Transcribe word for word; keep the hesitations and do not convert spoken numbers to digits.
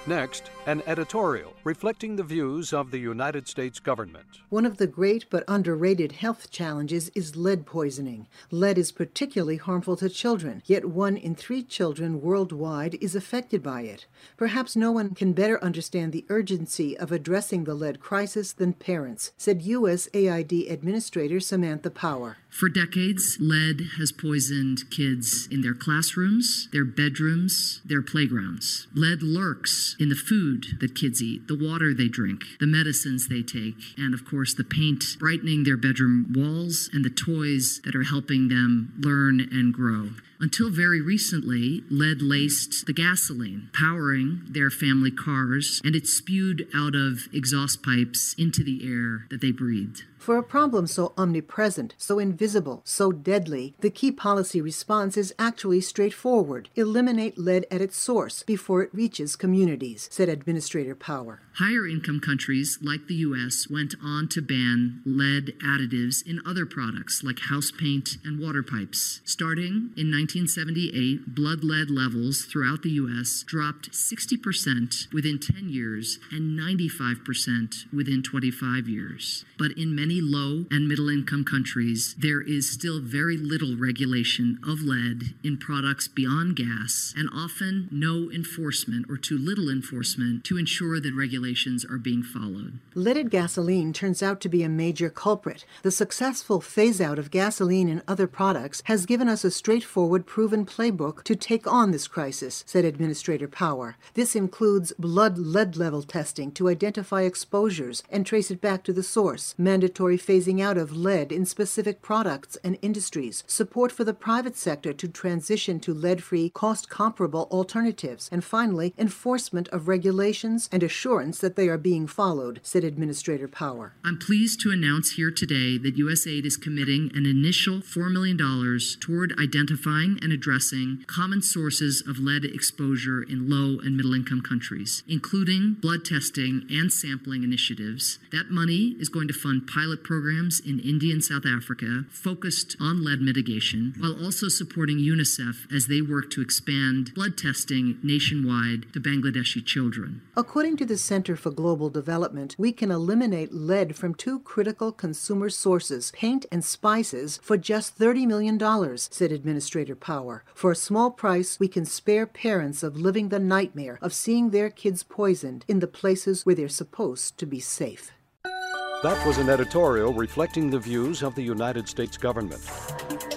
Next, an editorial reflecting the views of the United States government. One of the great but underrated health challenges is lead poisoning. Lead is particularly harmful to children, yet one in three children worldwide is affected by it. Perhaps no one can better understand the urgency of addressing the lead crisis than parents, said U S A I D Administrator Samantha Power. For decades, lead has poisoned kids in their classrooms, their bedrooms, their playgrounds. Lead lurks in the food that kids eat, the water they drink, the medicines they take, and of course the paint brightening their bedroom walls and the toys that are helping them learn and grow. Until very recently, lead laced the gasoline powering their family cars, and it spewed out of exhaust pipes into the air that they breathed. For a problem so omnipresent, so invisible, so deadly, the key policy response is actually straightforward. Eliminate lead at its source before it reaches communities, said Administrator Power. Higher income countries like the U S went on to ban lead additives in other products like house paint and water pipes. Starting in nineteen seventy-eight, blood lead levels throughout the U S dropped sixty percent within ten years and ninety-five percent within twenty-five years. But in many low and middle income countries, there is still very little regulation of lead in products beyond gas, and often no enforcement or too little enforcement to ensure that regulations are being followed. Leaded gasoline turns out to be a major culprit. The successful phase-out of gasoline and other products has given us a straightforward, proven playbook to take on this crisis, said Administrator Power. This includes blood lead level testing to identify exposures and trace it back to the source, mandatory phasing out of lead in specific products and industries, support for the private sector to transition to lead-free, cost-comparable alternatives, and finally, enforcement of regulations and assurance that they are being followed, said Administrator Power. I'm pleased to announce here today that U S A I D is committing an initial four million dollars toward identifying and addressing common sources of lead exposure in low and middle-income countries, including blood testing and sampling initiatives. That money is going to fund pilot programs in India and South Africa focused on lead mitigation, while also supporting UNICEF as they work to expand blood testing nationwide to Bangladeshi children. According to the Center for Global Development, we can eliminate lead from two critical consumer sources, paint and spices, for just thirty million dollars, said Administrator Power. For a small price, we can spare parents of living the nightmare of seeing their kids poisoned in the places where they're supposed to be safe. That was an editorial reflecting the views of the United States government.